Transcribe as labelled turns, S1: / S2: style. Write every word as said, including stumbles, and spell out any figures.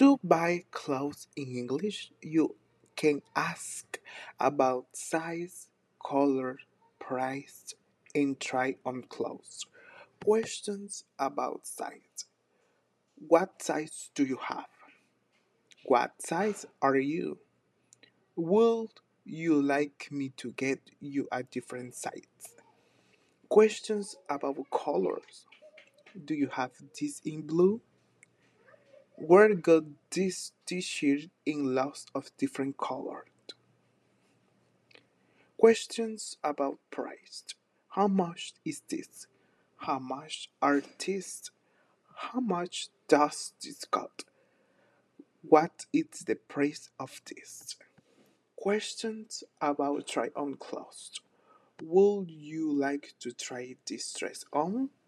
S1: To buy clothes in English, you can ask about size, color, price, and try on clothes. Questions about size. What size do you have? What size are you? Would you like me to get you a different size? Questions about colors. Do you have this in blue? Where got this t-shirt in lots of different colors? Questions about price. How much is this? How much are these? How much does this cost? What is the price of this? Questions about try on clothes. Would you like to try this dress on?